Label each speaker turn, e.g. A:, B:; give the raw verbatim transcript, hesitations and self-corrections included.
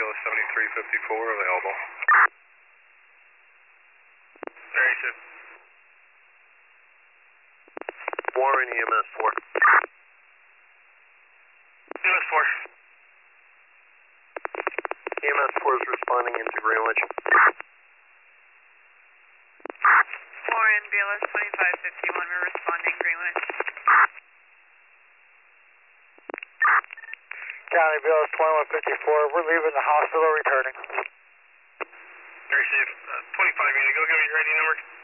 A: S seventy-three fifty-four available. Very good.
B: Warren, E M S four.
A: E M S four.
B: E M S four is responding into Greenwich.
C: Warren, B L S twenty-five fifty-one, we're responding Greenwich.
D: County B L S twenty-one fifty-four, we're leaving the hospital, returning.
A: Very safe. Uh, twenty-five unit, go give me your I D number.